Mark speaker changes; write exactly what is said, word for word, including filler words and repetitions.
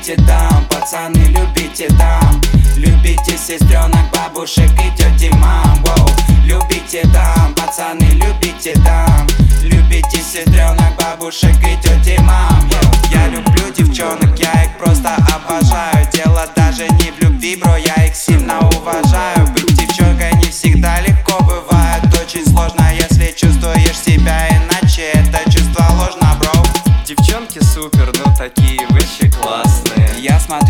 Speaker 1: любите дам, пацаны, любите дам. Любите сестренок, бабушек и тети, мам. Воу. Любите дам, пацаны, любите дам. Любите сестренок, бабушек и тети, мам. Я люблю девчонок, я их просто обожаю. Дело даже не в любви, бро, я их сильно уважаю.